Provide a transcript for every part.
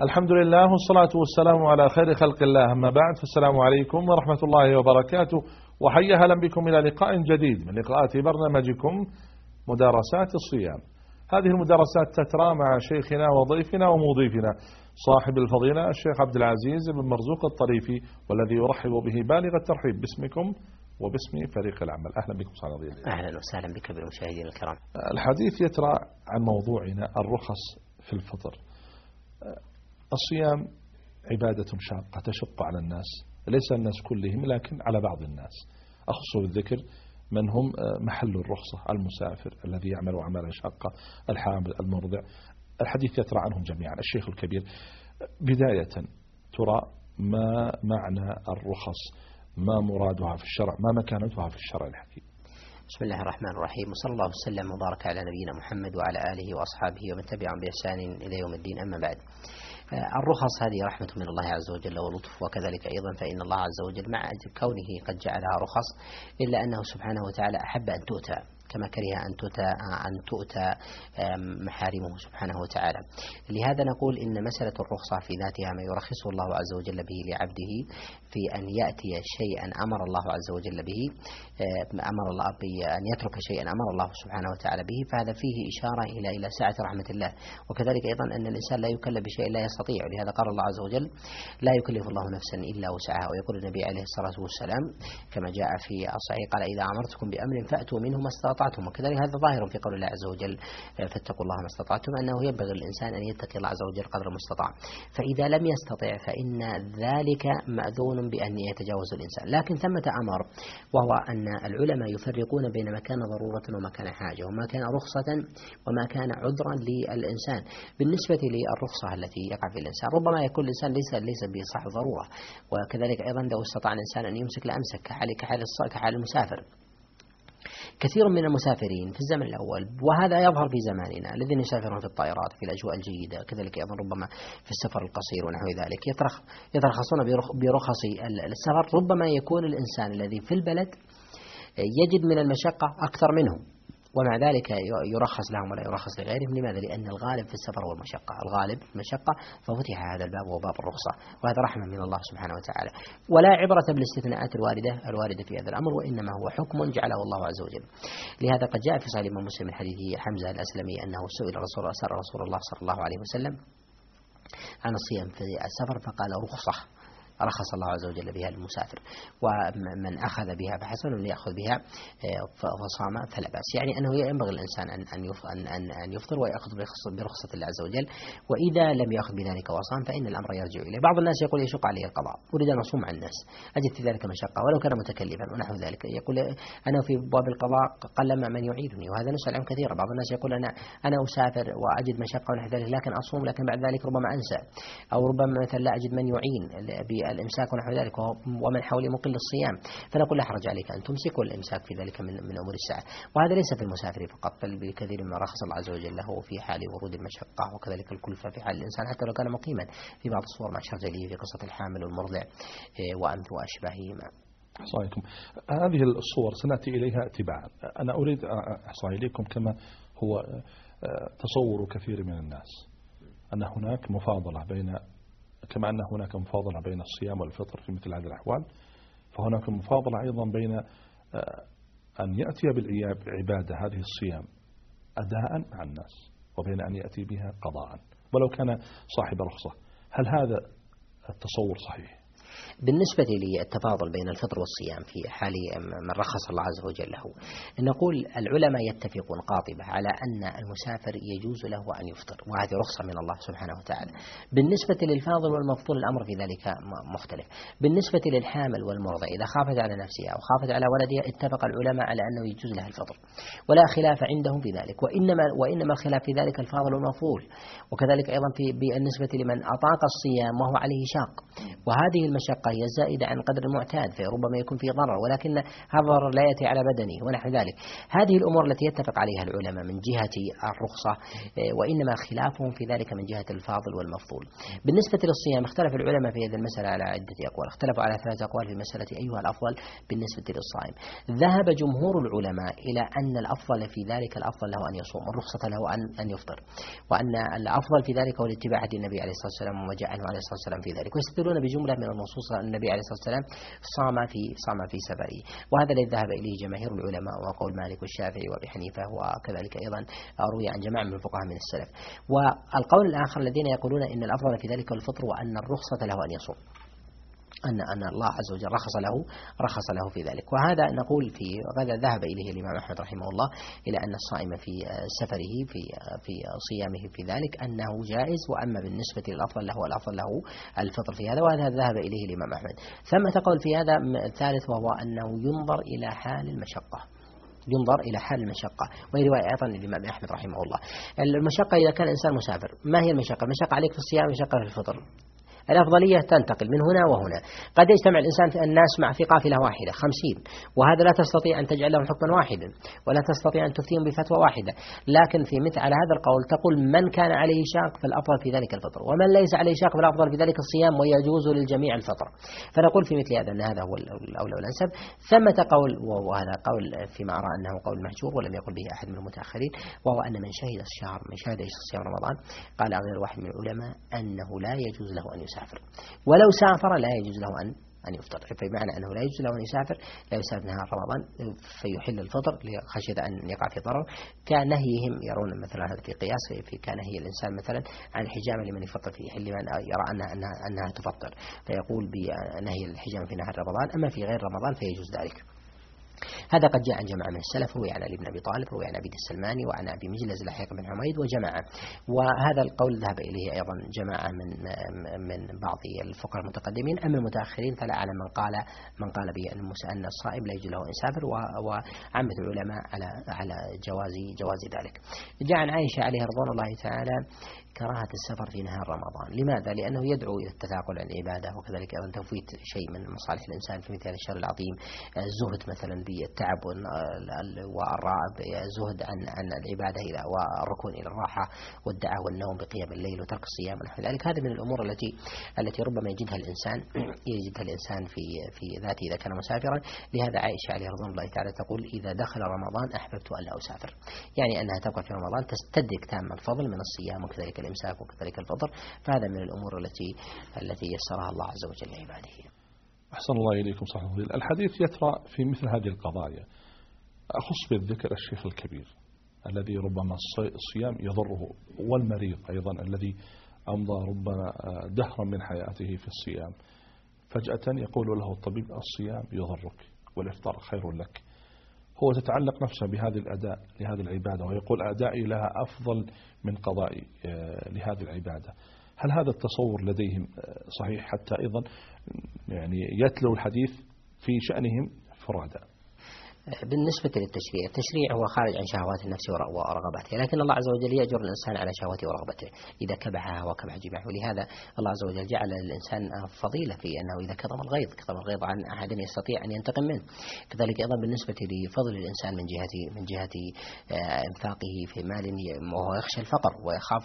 الحمد لله والصلاة والسلام على خير خلق الله، أما بعد، فالسلام عليكم ورحمة الله وبركاته، وحيا أهلا بكم إلى لقاء جديد من لقاءات برنامجكم مدارسات الصيام. هذه المدارسات تترى مع شيخنا وضيفنا ومضيفنا صاحب الفضيلة الشيخ عبد العزيز بن مرزوق الطريفي، والذي يرحب به بالغ الترحيب باسمكم وباسم فريق العمل. أهلا بكم صاحب الفضيلة. أهلا وسهلا بك بالمشاهدين الكرام. الحديث يترى عن موضوعنا الرخص في الفطر. الصيام عبادة شاقة تشق على الناس، ليس الناس كلهم لكن على بعض الناس. أخص بالذكر من هم محل الرخصة: المسافر الذي يعمل عملا شاقة، الحامل، المرضع. الحديث يترى عنهم جميعا. الشيخ الكبير، بداية ترى ما معنى الرخص، ما مرادها في الشرع، ما مكانتها في الشرع الحكيم؟ بسم الله الرحمن الرحيم، وصلى الله وسلم وبارك على نبينا محمد وعلى آله وأصحابه ومن تبعهم بإحسان إلى يوم الدين، أما بعد. الرخص هذه رحمة من الله عز وجل ولطف، وكذلك أيضا فإن الله عز وجل مع كونه قد جعلها رخص إلا أنه سبحانه وتعالى أحب أن تؤتى، كما كره أن تؤتى محارمه سبحانه وتعالى. لهذا نقول إن مسألة الرخصة في ذاتها ما يرخصه الله عز وجل به لعبده في أن يأتي شيئا أمر الله عز وجل به، أمر الله بأن يترك شيئا أمر الله سبحانه وتعالى به، فهذا فيه إشارة إلى سعة رحمة الله. وكذلك أيضا أن الإنسان لا يكلف بشيء لا يستطيع، لهذا قال الله عز وجل: لا يكلف الله نفسا إلا وسعها. ويقول النبي عليه الصلاة والسلام كما جاء في الصحيح قال: إذا أمرتكم بأمر فأتوا منه ما استطعتم. وكذلك هذا ظاهر في قول الله عز وجل: فاتقوا الله ما استطعتم، أنه ينبغي للإنسان أن يتقي الله عز وجل قدر المستطاع. فإذا لم يستطع فإن ذلك مأذون بأن يتجاوز الإنسان. لكن ثمة أمر، وهو أن العلماء يفرقون بين ما كان ضرورة وما كان حاجة، وما كان رخصة وما كان عذرا للإنسان. بالنسبة للرخصة التي يقع في الإنسان، ربما يكون الإنسان ليس بصح ضرورة، وكذلك أيضا لو استطاع الإنسان أن يمسك لأمسك كحال المسافر. كثير من المسافرين في الزمن الأول، وهذا يظهر في زماننا، الذين يسافرون في الطائرات في الأجواء الجيدة، كذلك أيضا ربما في السفر القصير ونحو ذلك، يترخصون برخص السفر. ربما يكون الإنسان الذي في البلد يجد من المشقة أكثر منهم، ومع ذلك يرخص لهم ولا يرخص لغيرهم. لماذا؟ لأن الغالب في السفر والمشقة، الغالب المشقة، ففتح هذا الباب وباب الرخصة، وهذا رحمة من الله سبحانه وتعالى. ولا عبرة بالاستثناءات الواردة في هذا الأمر، وإنما هو حكم جعله الله عز وجل. لهذا قد جاء في صحيح الإمام مسلم من حديث حمزة الأسلمي أنه سئل رسول الله صلى الله عليه وسلم عن الصيام في السفر فقال: رخصة، رخص الله عز وجل بها للمسافر، ومن أخذ بها فحسن، ومن يأخذ بها فصام فلا بأس. يعني أنه ينبغي الإنسان أن يفطر ويأخذ برخصة الله عز وجل، وإذا لم يأخذ بذلك وصام فإن الأمر يرجع إليه. بعض الناس يقول: يشق عليه القضاء، أريد أن أصوم عن الناس، أجد في ذلك مشقة ولو كان متكلفا ونحو ذلك. يقول: أنا في باب القضاء قلما من يعيدني، وهذا نسأل عنه كثيرا. بعض الناس يقول: أنا أسافر وأجد مشقة ونحو ذلك، لكن أصوم، لكن بعد ذلك ربما أنسى، أو ربما مثلا لا أجد من يعين الإمساك ونحو ذلك، ومن حولي مقل الصيام، فنقول: لا حرج عليك أن تمسك، والإمساك في ذلك من أمور الساعة. وهذا ليس في المسافر فقط، بل بكثير مما رخص الله عز وجل له في حال ورود المشقة، وكذلك الكلفة في حال الإنسان حتى لو كان مقيما، في بعض الصور مع الشرجلية في قصة الحامل والمرضع وأمث وأشباههما. صحيح. هذه الصور سنأتي إليها تباعا. أنا أريد أحصي إليكم كما هو تصور كثير من الناس أن هناك مفاضلة كما أن هناك مفاضلة بين الصيام والفطر في مثل هذه الأحوال، فهناك مفاضلة أيضا بين أن يأتي بالعبادة هذه الصيام أداء مع الناس، وبين أن يأتي بها قضاء ولو كان صاحب رخصة. هل هذا التصور صحيح؟ بالنسبة للتفاضل بين الفطر والصيام في حال من رخص الله عز وجل له، نقول العلماء يتفقون قاطبة على أن المسافر يجوز له أن يفطر، وهذه رخصة من الله سبحانه وتعالى. بالنسبة للفاضل والمفضول الأمر في ذلك مختلف. بالنسبة للحامل والمرضع إذا خافت على نفسها أو خافت على ولدها، اتفق العلماء على أنه يجوز لها الفطر، ولا خلاف عندهم في ذلك، وإنما الخلاف في ذلك الفاضل والمفضول. وكذلك أيضا بالنسبة لمن أطاق الصيام وهو عليه شاق، وهذه المشقة المشقة هي زائدة عن قدر المعتاد، فربما يكون فيه ضرر، ولكن هذا الضرر لا يأتي على بدنه ونحو ذلك. هذه الأمور التي يتفق عليها العلماء من جهة الرخصة، وإنما خلافهم في ذلك من جهة الفاضل والمفضول. بالنسبة للصيام اختلف العلماء في هذه المسألة على عدة أقوال، اختلفوا على 3 أقوال في مسألة أيها الأفضل بالنسبة للصائم. ذهب جمهور العلماء إلى أن الأفضل في ذلك الأفضل له أن يصوم، الرخصة له أن يفطر، وأن الأفضل في ذلك هو الاتباع هدي النبي عليه الصلاة والسلام وما جاء عنه عليه الصلاة والسلام في ذلك. ويستدلون بجملة من النصوص أن النبي عليه الصلاة والسلام صام في سفره، وهذا الذي ذهب إليه جماهير العلماء وقول مالك والشافعي وأبي حنيفة، وكذلك أيضا روي عن جماعة من الفقهاء من السلف. والقول الآخر الذين يقولون إن الأفضل في ذلك الفطر، وأن الرخصة له أن يصوم، أن الله عز وجل رخص له في ذلك. وهذا نقول هذا ذهب إليه الإمام أحمد رحمه الله، إلى أن الصائم في سفره في صيامه في ذلك أنه جائز، وأما بالنسبة للأفضل له الأفضل له الفطر في هذا، وهذا ذهب إليه الإمام أحمد. ثم قول في هذا الثالث، وهو أنه ينظر إلى حال المشقة، وهي رواية أيضا للإمام أحمد رحمه الله. المشقة إذا كان الإنسان مسافر، ما هي المشقة؟ المشقة عليك في الصيام، المشقة في الفطر. الأفضلية تنتقل من هنا وهنا. قد يجتمع الناس مع في قافلة واحدة 50، وهذا لا تستطيع أن تجعل لهم حكما واحدا، ولا تستطيع أن تفتيهم بفتوى واحدة. لكن في مثل على هذا القول تقول من كان عليه شاق فالأفضل في ذلك الفطر، ومن ليس عليه شاق فالأفضل في ذلك الصيام، ويجوز للجميع الفطر. فنقول في مثل هذا أن هذا هو الأولى والأنسب. ثمة قول، وهذا قول فيما أرى أنه قول محجور ولم يقل به أحد من المتأخرين، وهو أن من شهد الشهر، من شهد صيام رمضان، قال غير واحد من العلماء أنه لا يجوز له أن يسافر، ولو سافر لا يجوز له أن يفطر. فبمعنى أنه لا يجوز له أن يسافر نهار رمضان فيحل الفطر لخشية أن يقع في ضرر، كنهيهم يرون مثلا هذا في قياس في كنهي الإنسان مثلا عن الحجامة لمن يفطر في حل من يرى أنها تفطر، فيقول بنهي الحجامة في نهار رمضان، أما في غير رمضان فيجوز ذلك. هذا قد جاء عن جماعة من السلف، روي عن علي بن أبي طالب، روي عن عبيد السلماني، وعن أبي مجلز لحيق بن حميد وجماعة. وهذا القول ذهب إليه أيضا جماعة من بعض الفقهاء المتقدمين. أما المتأخرين فلا أعلم من قال بأن الصائم لا يجوز له أن يسافر، وعامة العلماء على جواز ذلك. جاء عن عائشة عليها رضوان الله تعالى كراهة السفر في نهار رمضان. لماذا؟ لأنه يدعو إلى التثاقل عن العبادة، وكذلك أيضا تفويت شيء من مصالح الإنسان في مثل هذا الشهر العظيم، زهد مثلا بالتعب والرعب، زهد عن العبادة والركون إلى الراحة والدعاء والنوم بقيام الليل وترك الصيام ونحو ذلك. هذه من الأمور التي ربما يجدها الإنسان في ذاته إذا كان مسافرا. لهذا عائشة عليه رضوان الله تعالى تقول إذا دخل رمضان أحببت أن لا أسافر، يعني أنها تبقى في رمضان تستدرك تام الفضل من الصيام وكذلك الإمساك وكذلك الفطر. فهذا من الأمور التي يسرها الله عز وجل لعباده. أحسن الله إليكم صاحب الفضيلة. الحديث يترى في مثل هذه القضايا. أخص بالذكر الشيخ الكبير الذي ربما الصيام يضره، والمريض أيضا الذي أمضى ربما دهرا من حياته في الصيام، فجأة يقول له الطبيب الصيام يضرك والإفطار خير لك. هو تتعلق نفسه بهذه الأداء لهذه العبادة، ويقول أدائي لها أفضل من قضائي لهذه العبادة. هل هذا التصور لديهم صحيح حتى أيضا يعني يتلو الحديث في شأنهم فرادى؟ بالنسبة للتشريع، التشريع هو خارج عن شهوات النفس ورغباتها، لكن الله عز وجل يأجر الإنسان على شهوته ورغبته إذا كبحها وكبح جماعه. ولهذا الله عز وجل جعل للإنسان فضيلة في أنه إذا كظم الغيظ عن أحد يستطيع أن ينتقم منه. كذلك أيضا بالنسبة لفضل الإنسان من جهة إنفاقه في مال، وهو يخشى الفقر ويخاف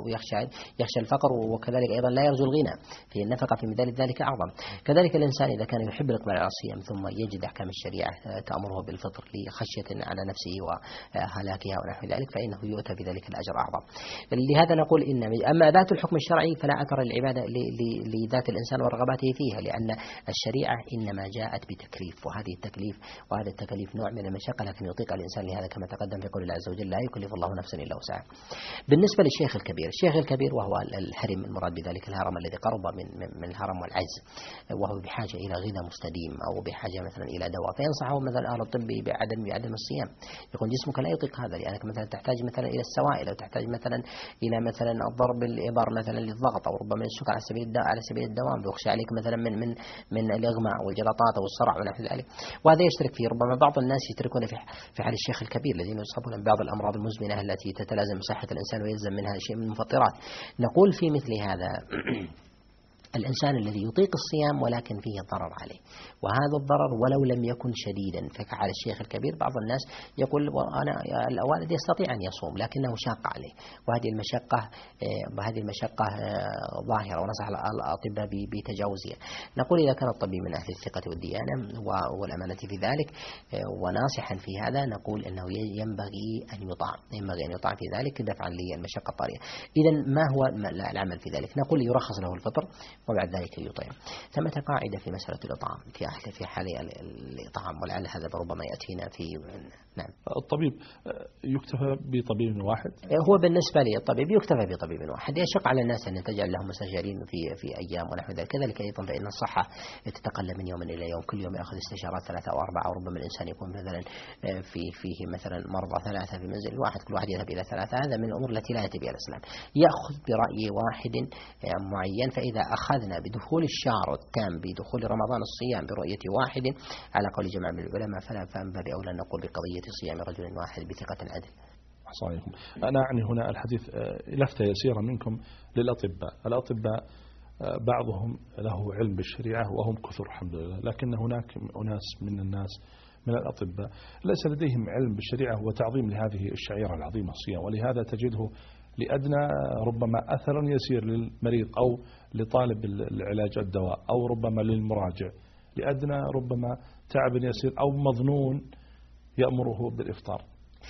ويخشى الفقر، وكذلك أيضا لا يرجو الغنى، في النفقة في مثال ذلك أعظم. كذلك الإنسان إذا كان يحب الإقبال على الصيام ثم يجد أحكام الشريعة تأمره بالفطر لخشية على نفسه وهلاكها ونحو ذلك، فإنه يؤتى بذلك الأجر أعظم. لهذا نقول أما ذات الحكم الشرعي فلا أثر للعبادة لذات الإنسان ورغباته فيها، لأن الشريعة إنما جاءت بتكليف، وهذا التكليف نوع من المشقة، لكن يطيق الإنسان لهذا كما تقدم في قول الله عز وجل لا يكلف الله نفسا إلا وسعها. بالنسبة للشيخ الكبير وهو الحرم، المراد بذلك الهرم الذي قرب من الهرم والعجز، وهو بحاجة إلى غذاء مستديم أو بحاجة مثلا إلى دواء، فينصحه مثلا أهل الطب بعدم الصيام، يكون جسمك لا يطيق هذا، لأنك مثلا تحتاج مثلا إلى السوائل، أو تحتاج مثلا إلى مثلا الضرب الإبر مثلا للضغط، أو ربما السكر على سبيل الدوام، بيخشى عليك مثلا من الإغماء والجلطات والصرع ونحو ذلك. وهذا يشترك فيه ربما بعض الناس يشتركون في حال الشيخ الكبير الذين يصابون ببعض الأمراض المزمنة التي تتلازم بصحة الإنسان ويلزم منها شيء من المفطرات. نقول في مثل هذا الإنسان الذي يطيق الصيام ولكن فيه ضرر عليه، وهذا الضرر ولو لم يكن شديدا. فكعلى الشيخ الكبير بعض الناس يقول أنا الوالد يستطيع أن يصوم لكنه شاق عليه، وهذه المشقة ظاهرة، ونصح الأطباء بتجاوزها. نقول إذا كان الطبيب من أهل الثقة والديانة والأمانة في ذلك وناصحا في هذا، نقول أنه ينبغي أن يطعم في ذلك دفعا للمشقة الطارئة. إذن ما هو العمل في ذلك؟ نقول يرخص له الفطر وبعد ذلك يطعم. ثمة قاعدة في مسألة الإطعام في حال الإطعام، ولعل هذا ربما يأتينا في نعم. الطبيب يكتفى بطبيب واحد؟ هو بالنسبة لي الطبيب يكتفى بطبيب واحد. يشق على الناس أن تجعل لهم مستشارين في أيام ونحو ذلك. كذلك أيضا فإن الصحة تتقلب من يوم إلى يوم، كل يوم يأخذ استشارات 3 أو 4، أو ربما الإنسان يكون مثلا فيه مثلا مرضى 3 في منزل واحد، كل واحد يذهب إلى 3. هذا من الأمور التي لا يأتي بها الإسلام. يأخذ برأي واحد معين. فإذا أخذنا بدخول الشهر التام بدخول رمضان الصيام برؤية واحد على قول جماعة من العلماء، فلا باب أولى نقول بقضية صيام رجل واحد بثقة عدل. صحيح. أنا أعني هنا الحديث لفتة يسيرة منكم للأطباء. الأطباء بعضهم له علم بالشريعة وهم كثر الحمد لله، لكن هناك أناس من الناس من الأطباء ليس لديهم علم بالشريعة وتعظيم لهذه الشعيرة العظيمة الصيام، ولهذا تجده لأدنى ربما أثر يسير للمريض أو لطالب العلاج الدواء، أو ربما للمراجع لأدنى ربما تعب يسير أو مظنون يأمره بالإفطار.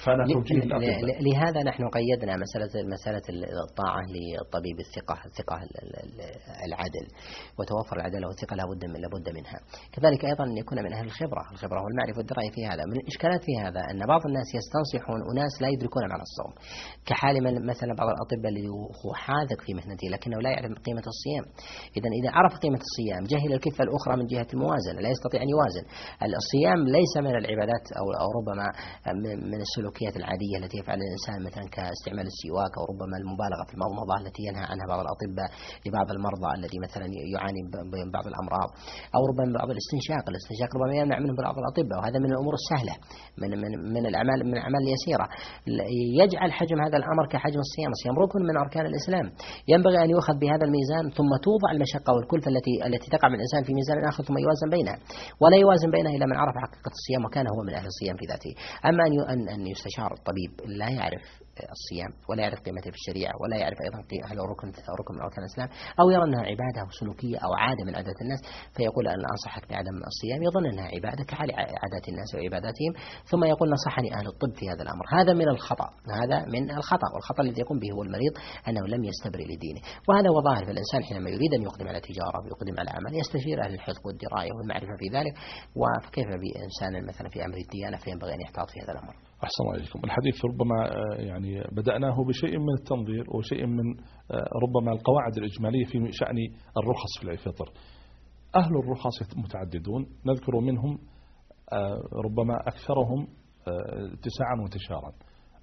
لهذا نحن قيدنا مسألة الطاعة للطبيب الثقة العدل، وتوفر العدالة والثقة لابد منها. كذلك أيضا أن يكون من أهل الخبرة والمعرفة والدراية في هذا. من الإشكالات في هذا أن بعض الناس يستنصحون أناس لا يدركون معنى الصوم، كحال مثلا بعض الأطباء الذي هو حاذق في مهنته لكنه لا يعرف قيمة الصيام. إذا عرف قيمة الصيام جهل الكفة الأخرى من جهة الموازنة، لا يستطيع أن يوازن. الصيام ليس من العبادات أو ربما من السلوكيات العادية التي يفعل الإنسان، مثلا كاستعمال السواك، أو ربما المبالغة في المضمضة التي ينهى عنها بعض الأطباء لبعض المرضى الذي مثلا يعاني من بعض الأمراض، أو ربما بعض الاستنشاق ربما يمنع منه بعض الأطباء، وهذا من الأمور السهلة من الأعمال اليسيرة. يجعل حجم هذا الأمر كحجم الصيام ركن من أركان الإسلام، ينبغي أن يؤخذ بهذا الميزان، ثم توضع المشقة والكلفة التي تقع من الإنسان في ميزان آخر، ثم يوازن بينها، ولا يوازن بينها إلا من عرف حقيقة الصيام وكان هو من أهل الصيام في ذاته. أما أن يستشار الطبيب لا يعرف الصيام ولا يعرف قيمته في الشريعة، ولا يعرف أيضا هل هو ركن من أركان الإسلام، أو يرى أنها عبادة سلوكية أو عادة من عادات الناس، فيقول أنا أنصحك بعدم الصيام، يظن أنها عبادة كحال عادات الناس وعباداتهم، ثم يقول نصحني أهل الطب في هذا الأمر. هذا من الخطأ، والخطأ الذي يقوم به هو المريض أنه لم يستبرئ لدينه. وهذا هو ظاهر في الإنسان حينما يريد أن يقدم على تجارة ويقدم على عمل، يستشير أهل الحفظ والدراية والمعرفة في ذلك، وكيف بإنسان مثلا في أمر الديانة فينبغي أن يحتاط في هذا الأمر. أحسن الله إليكم. الحديث ربما يعني بدأناه بشيء من التنظير وشيء من ربما القواعد الإجمالية في شأن الرخص في الفطر. أهل الرخص متعددون، نذكر منهم ربما أكثرهم اتساعا وانتشارا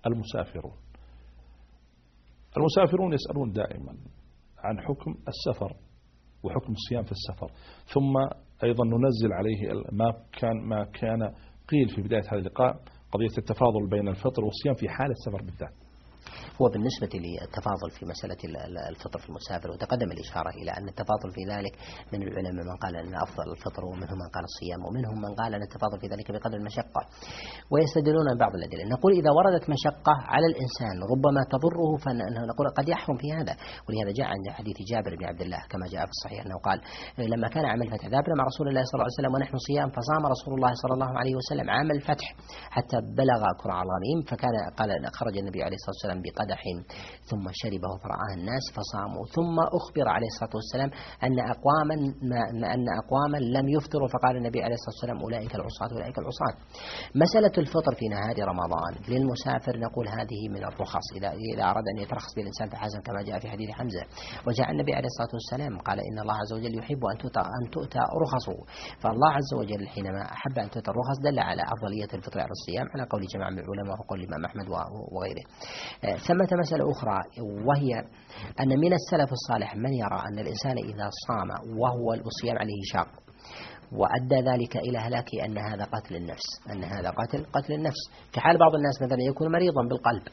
المسافرون يسألون دائما عن حكم السفر وحكم الصيام في السفر، ثم أيضا ننزل عليه ما كان قيل في بداية هذا اللقاء، قضية التفاضل بين الفطر والصيام في حال السفر بالذات. هو بالنسبة للتفاضل في مسألة الفطر في المسافر، وتقدم الإشارة إلى أن التفاضل في ذلك من العلماء من قال أن أفضل الفطر، ومنهم من قال الصيام، ومنهم من قال أن التفاضل في ذلك بقدر المشقة، ويستدلون بعض الأدلة. نقول إذا وردت مشقة على الإنسان ربما تضره، فنقول قد يحرم في هذا. ولهذا جاء عند حديث جابر بن عبد الله كما جاء في الصحيح أنه قال لما كان عام الفتح ذهبنا مع رسول الله صلى الله عليه وسلم ونحن صيام، فصام رسول الله صلى الله عليه وسلم عام الفتح حتى بلغ كرع الغميم، قال خرج النبي عليه الصلاة والسلام بقدح ثم شربه فرآه الناس فصاموا، ثم أخبر عليه الصلاة والسلام أن أقواما لم يفطروا، فقال النبي عليه الصلاة والسلام أولئك العصاة. مسألة الفطر في نهار رمضان للمسافر نقول هذه من الرخص، إذا أراد أن يترخص بالإنسان فحسن، كما جاء في حديث حمزة. وجاء النبي عليه الصلاة والسلام قال إن الله عز وجل يحب أن تؤتى رخصه، فالله عز وجل حينما أحب أن تؤتى الرخص دل على أفضلية الفطر على الصيام على قول جماعة من العلماء وقول الإمام أحمد وغيره. ثمة مسألة أخرى، وهي أن من السلف الصالح من يرى أن الإنسان إذا صام وهو الصيام عليه شاق وأدى ذلك إلى هلاك أن هذا قتل النفس، قتل النفس، في حال بعض الناس مثلا يكون مريضا بالقلب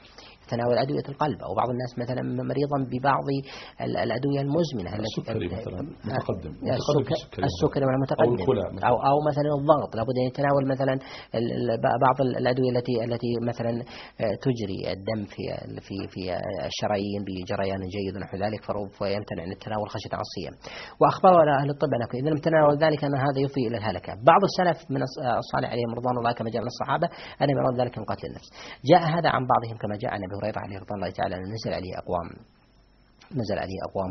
يتناول أدوية القلب، أو بعض الناس مثلا مريضا ببعض الأدوية المزمنة السكري مثلا متقدم السكري والمتقدم أو مثلا الضغط، لابد أن يتناول مثلا بعض الأدوية التي مثلا تجري الدم في الشرايين بجريان جيد ونحو ذلك، فيمتنع عن التناول خشية الصيام. وأخبر أهل الطب أنه إذا لم تناول ذلك أن هذا يفضي إلى الهلكة. بعض السلف من الصالح عليهم رضوان الله كما جاء من الصحابة أنهم يرون ذلك من قتل النفس. جاء هذا عن بعضهم كما جاء عن أبي هريرة عليه رضوان الله تعالى أن نزل عليه أقوام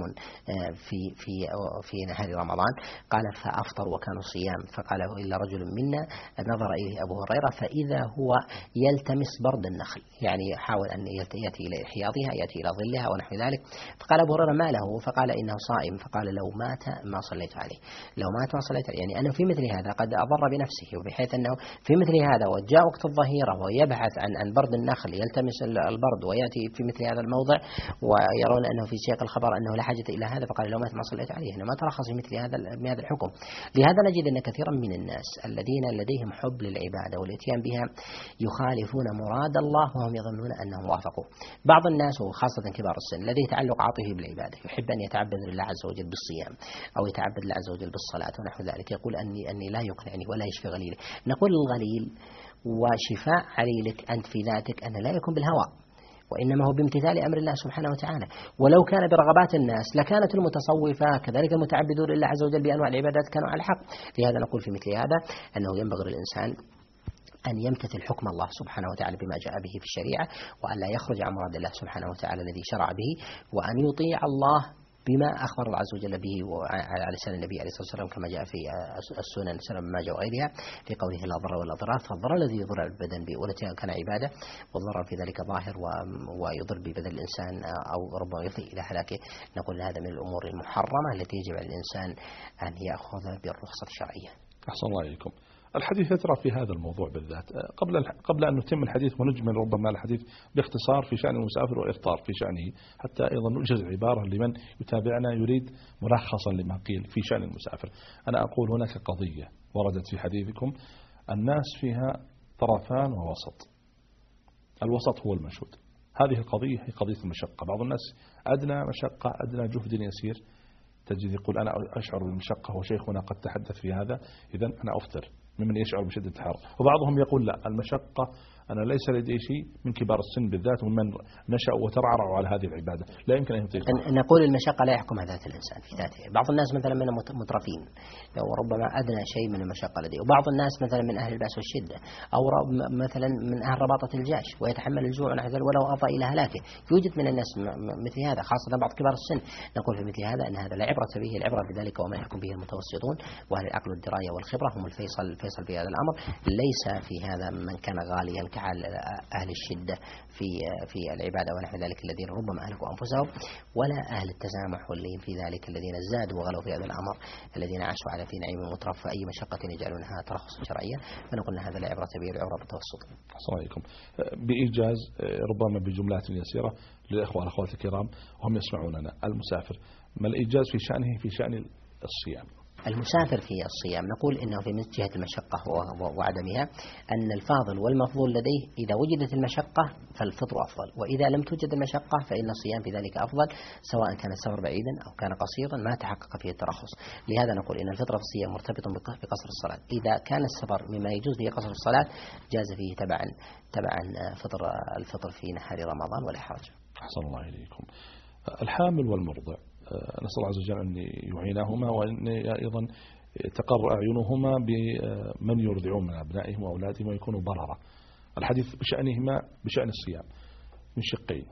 في نهار رمضان، قال فأفطر وكانوا صيام، فقال إلا رجل منا نظر إليه أبو هريرة فإذا هو يلتمس برد النخل، يعني يحاول أن يأتي إلى حياضها، يأتي إلى ظلها ونحو ذلك. فقال أبو هريرة ما له؟ فقال إنه صائم. فقال لو مات ما صليت عليه، لو مات ما صليت عليه، يعني أنه في مثل هذا قد أضر بنفسه، وبحيث أنه في مثل هذا وجاء وقت الظهيرة ويبحث عن برد النخل، يلتمس البرد ويأتي في مثل هذا الموضع، ويرون أنه في سياق الخبر أنه لا حاجة إلى هذا، فقال لو مات ما صليت عليه، أنه ما ترخص في مثل هذا الحكم. لهذا نجد أن كثيرا من الناس الذين لديهم حب للعبادة والاتيان بها يخالفون مراد الله وهم يظنون أنهم وافقوا. بعض الناس وخاصة كبار السن لديه تعلق عاطفي بالعبادة، يحب أن يتعبد لله عز وجل بالصيام أو يتعبد لله عز وجل بالصلاة ونحو ذلك، يقول أني لا يقنعني ولا يشفي غليلي. نقول الغليل وشفاء عليلك أنت في ذاتك أن لا يكون بالهوى، وإنما هو بامتثال أمر الله سبحانه وتعالى. ولو كان برغبات الناس لكانت المتصوفة كذلك المتعبدون لله عز وجل بأنواع العبادات كانوا على الحق. لهذا نقول في مثل هذا أنه ينبغي للإنسان أن يمتثل حكم الله سبحانه وتعالى بما جاء به في الشريعة، وأن لا يخرج عن مراد الله سبحانه وتعالى الذي شرع به، وأن يطيع الله بما أخبر الله عز وجل به وعلى لسان النبي عليه الصلاة والسلام كما جاء في السنن سنن ماجه وغيرها في قوله لا ضرر ولا ضرار. فالضرر الذي يضر البدن بأولته كان عبادة، والضرر في ذلك ظاهر ويضر ببدن الإنسان أو ربما يفضي إلى هلاكه. نقول هذا من الأمور المحرمة التي يجب على الإنسان أن يأخذ بالرخصة الشرعية. أحسن الله إليكم. الحديث يترى في هذا الموضوع بالذات. قبل أن نتم الحديث ونجمل ربما الحديث باختصار في شأن المسافر وإفطار في شأنه، حتى أيضا نوجز عبارة لمن يتابعنا يريد ملخصا لما قيل في شأن المسافر. أنا أقول هناك قضية وردت في حديثكم الناس فيها طرفان ووسط، الوسط هو المشهود. هذه القضية هي قضية المشقة. بعض الناس أدنى مشقة أدنى جهد يسير تجد يقول أنا أشعر بالمشقة وشيخنا قد تحدث في هذا، إذن أنا أفطر، ممن يشعر بشدة الحر. وبعضهم يقول لا، المشقة أنا ليس لدي شيء من كبار السن بالذات ومن نشأوا وترعرعوا على هذه العبادة لا يمكن أن يطيق. نقول المشقة لا يحكمها ذات الإنسان في ذاته. بعض الناس مثلا من المترفين وربما أدنى شيء من المشقة لديه، وبعض الناس مثلا من أهل البأس والشدة، أو مثلا من أهل رباطة الجيش ويتحمل الجوع ولو أفضى إلى هلاكه. يوجد من الناس مثل هذا خاصة بعض كبار السن. نقول في مثل هذا أن هذا لا عبرة به، العبرة بذلك وما يحكم به المتوسطون وأهل العقل والدراية والخبرة هم الفيصل في هذا الأمر. ليس في هذا من كان غاليا كحال أهل الشدة في العبادة ونحو ذلك الذين ربما أهلكوا أنفسهم، ولا أهل التسامح واللين في ذلك الذين زادوا وغلوا في هذا الأمر، الذين عاشوا على في نعيم مترف فأي مشقة يجعلونها ترخص شرعيا. فنقول هذا لا عبرة به، العبرة بالتوسط. السلام عليكم. بإيجاز ربما بجملات يسيرة للإخوة والأخوات الكرام وهم يسمعوننا، المسافر ما الإيجاز في شأنه في شأن الصيام؟ المسافر في الصيام نقول إنه في جهة المشقة وعدمها أن الفاضل والمفضول لديه إذا وجدت المشقة فالفطر أفضل، وإذا لم توجد المشقة فإن الصيام في ذلك أفضل، سواء كان السفر بعيدا أو كان قصيرا ما تحقق فيه الترخص. لهذا نقول إن الفطر في الصيام مرتبط بقصر الصلاة. إذا كان السفر مما يجوز به قصر الصلاة جاز فيه تبعا الفطر في نهار رمضان ولا حرج. أحسن الله إليكم. الحامل والمرضع نسأل الله عز وجل أن يعينهما وأن أيضا تقر أعينهما بمن يرضعون من أبنائهم وأولادهم ويكونوا بررة. الحديث بشأنهما بشأن الصيام من شقين.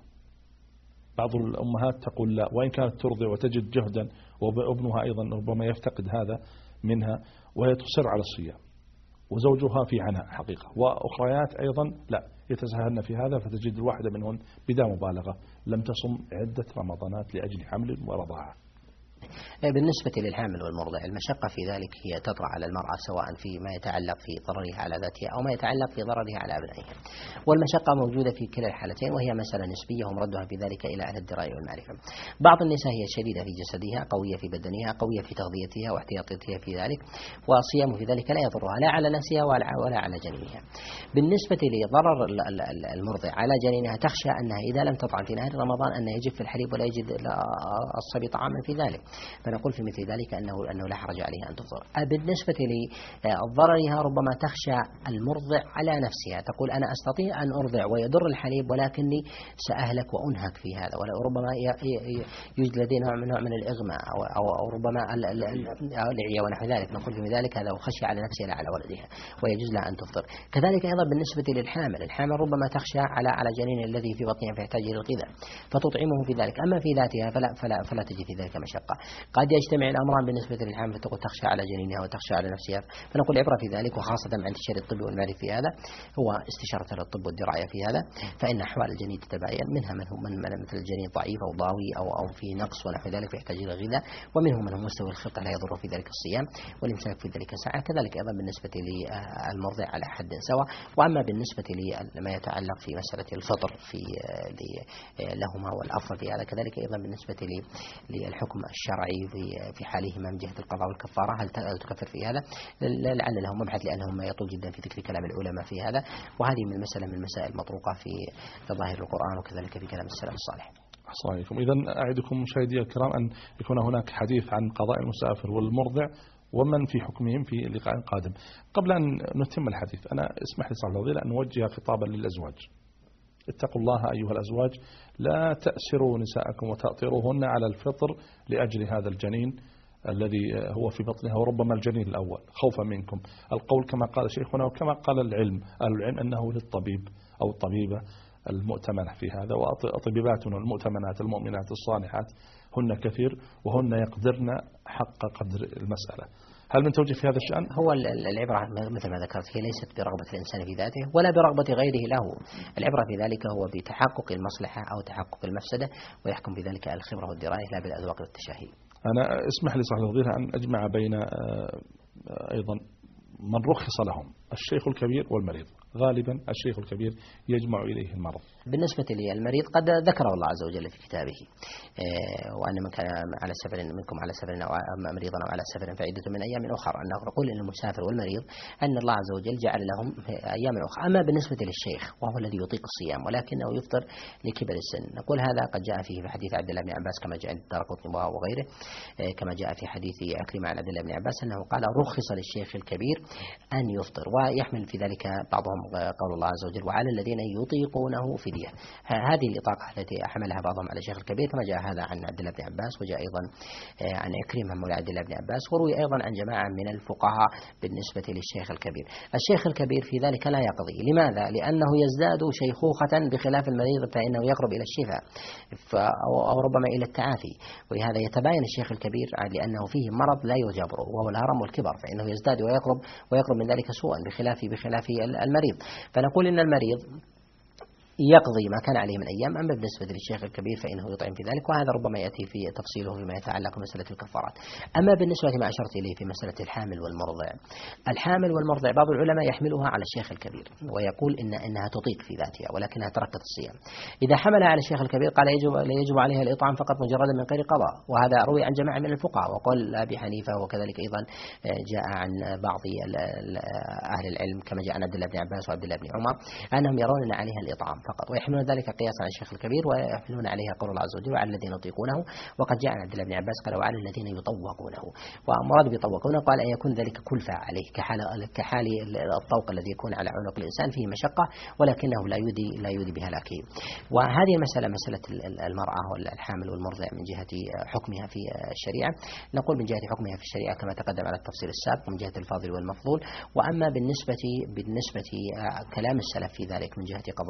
بعض الأمهات تقول لا، وإن كانت ترضع وتجد جهدا وابنها أيضا ربما يفتقد هذا منها وهي تصر على الصيام، وزوجها في عناء حقيقة، وأخريات أيضا لا يتساهلن في هذا، فتجد الواحدة منهن بلا مبالغة لم تصم عدة رمضانات لأجل حمل ورضاعة. بالنسبة للحامل والمرضع المشقة في ذلك هي تطرأ على المرأة سواء فيما يتعلق في ضررها على ذاتها أو ما يتعلق في ضررها على أبنائها، والمشقة موجودة في كلا الحالتين، وهي مسألة نسبية ومردها في ذلك إلى أهل الدراية والمعرفة. بعض النساء هي شديدة في جسدها، قوية في بدنها، قوية في تغذيتها واحتياطاتها في ذلك، والصيام في ذلك لا يضرها لا على نفسها ولا على جنينها. بالنسبة لضرر المرضع على جنينها تخشى أنها إذا لم تطعم في نهار رمضان أن يجف الحليب ولا يجد الصبي طعاما في ذلك، فنقول في مثل ذلك أنه لا حرج عليها أن تفطر. بالنسبة لضررها ربما تخشى المرضع على نفسها، تقول أنا أستطيع أن أرضع ويضر الحليب ولكني سأهلك وأنهك في هذا، وربما يوجد لدينا نوع من الإغماء أو ربما الإعياء ونحو ذلك، نقول في ذلك هذا خشية على نفسها لا على ولدها ويجوز لها أن تفطر. كذلك أيضا بالنسبة للحامل، الحامل ربما تخشى على جنين الذي في بطنها فيحتاج إلى الغذاء فتطعمه في ذلك، أما في ذاتها فلا تجد في ذلك مشقة. قد يجتمع الأمران بالنسبة للحامل فتقول تخشى على جنينها وتخشى على نفسها، فنقول العبرة في ذلك وخاصة مع انتشار الطب والمعرفة في هذا هو استشارة الطب والدراية في هذا، فإن أحوال الجنين تتباين، منها من هو مثل الجنين ضعيف أو ضاوي أو في نقص ونحو ذلك فيحتاج إلى غذاء، ومنهم من هو مستوي الخلقة لا يضر في ذلك الصيام والإمساك في ذلك ساعة. كذلك أيضا بالنسبة للمرضع على حد سواء. وأما بالنسبة لما يتعلق في مسألة الفطر لهما والأفضل في هذا، كذلك أيضا بالنسبة للحكم الشرعي في حالهما من جهة القضاء والكفارة هل تكفر في هذا؟ لعل له مبحث لأنه يطول جدا في ذكر كلام العلماء في هذا، وهذه من المسائل المطروقة في ظاهر القرآن وكذلك في كلام السلف الصالح. أحصائكم. إذن أعدكم مشاهدي الكرام أن يكون هناك حديث عن قضاء المسافر والمرضع ومن في حكمهم في لقاء قادم. قبل أن نتم الحديث أنا اسمح لي صاحب الفضيلة أن نوجه خطابا للأزواج. اتقوا الله أيها الأزواج، لا تأسروا نساءكم وتأطروهن على الفطر لأجل هذا الجنين الذي هو في بطنها وربما الجنين الأول خوفا منكم. القول كما قال شيخنا وكما قال أهل العلم أنه للطبيب أو الطبيبة المؤتمنة في هذا، وطبيباتنا المؤتمنات المؤمنات الصالحات هن كثير وهن يقدرن حق قدر المسألة. هل من توجيه في هذا الشأن؟ هو العبرة مثل ما ذكرت هي ليست برغبة الإنسان في ذاته ولا برغبة غيره له، العبرة في ذلك هو بتحقق المصلحة أو تحقق المفسدة، ويحكم في ذلك الخبرة والدراية لا بالأذواق والتشاهي. أنا اسمح لي صاحب الفضيلة أن أجمع بين أيضا من رخص لهم الشيخ الكبير والمريض. غالبا الشيخ الكبير يجمع إليه المرض. بالنسبة للمريض قد ذكره الله عز وجل في كتابه وأن من كان على سفر منكم على سفر أو مريضا أو على سفر فعدة من أيام أخرى، أنه نقول أن المسافر والمريض أن الله عز وجل جعل لهم أيام أخرى. أما بالنسبة للشيخ وهو الذي يطيق الصيام ولكنه يفطر لكبر السن، نقول هذا قد جاء فيه في حديث عبد الله بن عباس كما جاء عند الدارقطني وغيره، كما جاء في حديث عكرمة عن عبد الله بن عباس أنه قال رخص للشيخ الكبير أن يفطر، ويحمل في ذلك بعضهم قول الله عز وجل وعلى الذين يطيقونه فدية. هذه الإطاقة التي حملها بعضهم على الشيخ الكبير كما جاء هذا عن عبد الله بن عباس، وجاء أيضا عن عكرمة مولى عبد الله بن عباس، وروي أيضا عن جماعة من الفقهاء بالنسبة للشيخ الكبير. الشيخ الكبير في ذلك لا يقضي. لماذا؟ لأنه يزداد شيخوخة بخلاف المريض فإنه يقرب إلى الشفاء أو ربما إلى التعافي، ولهذا يتباين الشيخ الكبير لأنه فيه مرض لا يرجى بره وهو الهرم والكبر، فإنه يزداد ويقرب من ذلك سوءا بخلاف المريض. فنقول إن المريض يقضي ما كان عليه من أيام. أما بالنسبة للشيخ الكبير فإنه يطعم في ذلك، وهذا ربما يأتي في تفصيله فيما يتعلق بمسألة الكفارات. أما بالنسبة لما أشرت إليه في مسألة الحامل والمرضع، الحامل والمرضع بعض العلماء يحملها على الشيخ الكبير ويقول إنها تطيق في ذاتها ولكنها تركت الصيام. إذا حملها على الشيخ الكبير قال يجب عليها الإطعام فقط مجردا من غير قضاء، وهذا روي عن جماعة من الفقهاء وقال أبي حنيفة، وكذلك أيضا جاء عن بعض أهل العلم كما جاء عن عبد الله بن عباس وعبد الله بن عمر أنهم يرون أن عليها الإطعام فقط، ويحملون ذلك قياسا على الشيخ الكبير، ويحملون عليها قول الله عز وجل وعلى الذين يطيقونه. وقد جاء عن عبد الله بن عباس قال وعلى الذين يطوقونه، ومراد بيطوقونه قال أن يكون ذلك كلفة عليه كحال الطوق الذي يكون على عنق الإنسان فيه مشقة ولكنه لا يودي بهلاكه. وهذه المسألة مسألة المرأة والحامل والمرضع من جهة حكمها في الشريعة، نقول من جهة حكمها في الشريعة كما تقدم على التفصيل السابق من جهة الفاضل والمفضول. وأما بالنسبة كلام السلف في ذلك من جهة قضائها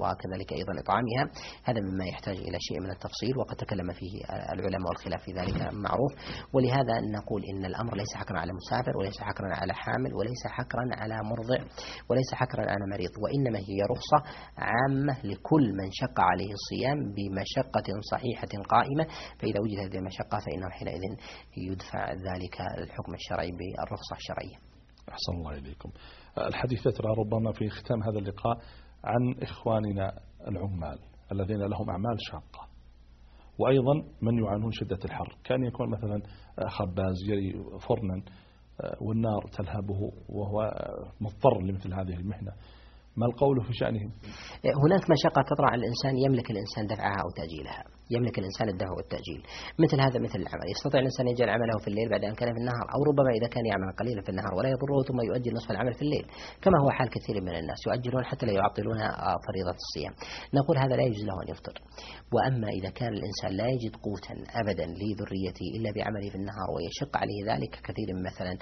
وكذلك أيضا إطعامها. هذا مما يحتاج إلى شيء من التفصيل، وقد تكلم فيه العلماء والخلاف في ذلك معروف. ولهذا نقول إن الأمر ليس حكرا على مسافر، وليس حكرا على حامل، وليس حكرا على مرضع، وليس حكرا على مريض، وإنما هي رخصة عامة لكل من شق عليه الصيام بمشقة صحيحة قائمة. فإذا وجد هذه المشقة فإنه حينئذ يدفع ذلك الحكم الشرعي بالرخصة الشرعية. أحسن الله إليكم. الحديث يترى ربما في ختام هذا اللقاء عن إخواننا العمال الذين لهم أعمال شاقة، وأيضا من يعانون شدة الحر، كان يكون مثلا خباز يري فرنا والنار تلهبه وهو مضطر لمثل هذه المهنة، ما القول في شأنهم؟ هناك مشقة تطرأ على الإنسان يملك الإنسان دفعها أو تأجيلها، يملك الإنسان الدفع والتأجيل. مثل هذا مثل العمل، يستطيع الإنسان يجعل عمله في الليل بعد أن كان في النهار، أو ربما إذا كان يعمل قليلا في النهار ولا يضره ثم يؤجل نصف العمل في الليل، كما هو حال كثير من الناس يؤجلون حتى لا يعطلون فريضة الصيام. نقول هذا لا يجوز له أن يفطر. وأما إذا كان الإنسان لا يجد قوتا أبدا لذريته إلا بعمله في النهار ويشق عليه ذلك كثير مثلا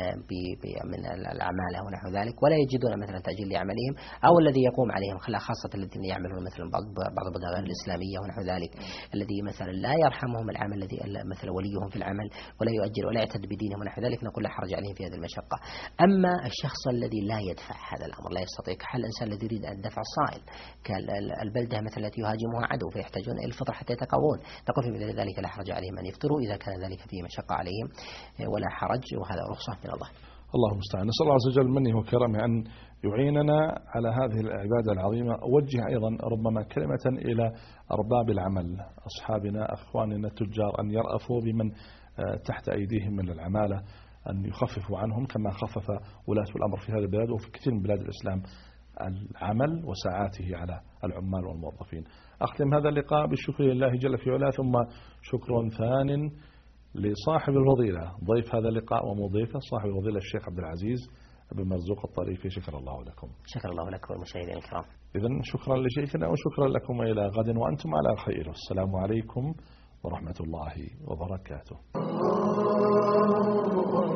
من الأعمال أو نحو ذلك، ولا يجدون مثلا تأجيل لعملهم، أو الذي يقوم عليهم خاصة الذين يعملون مثلا بعض البلدان الإسلامية ونحو ذلك، الذي مثلا لا يرحمهم العمل الذي مثلا وليهم في العمل ولا يؤجل ولا يعتد بدينهم ونحو ذلك، نقول لا حرج عليهم في هذه المشقة. أما الشخص الذي لا يدفع هذا الأمر، لا يستطيع، كحال الإنسان الذي يريد أن يدفع الصائل، كالبلدة مثلا التي يهاجمها عدو فيحتاجون إلى الفطر حتى يتقوون، نقول في مثل ذلك لا حرج عليهم أن يفطروا إذا كان ذلك فيه مشقة عليهم ولا حرج، وهذا رخصة من الله. الله المستعان. نسأل الله عز وجل منه وكرمه أن يعيننا على هذه العبادة العظيمة. أوجه أيضا ربما كلمة إلى أرباب العمل، أصحابنا أخواننا التجار، أن يرأفوا بمن تحت أيديهم من العمالة، أن يخففوا عنهم كما خفف ولاة الأمر في هذا البلاد وفي كثير من بلاد الإسلام العمل وساعاته على العمال والموظفين. أختم هذا اللقاء بالشكر لله جل في علاه، ثم شكر ثان لصاحب الفضيلة ضيف هذا اللقاء ومضيفه صاحب الفضيلة الشيخ عبد العزيز بن مرزوق الطريفي. شكر الله لكم. شكر الله لكم والمشاهدين الكرام. إذن شكرا لشيخنا وشكرا لكم، إلى غد وأنتم على خير، والسلام عليكم ورحمة الله وبركاته.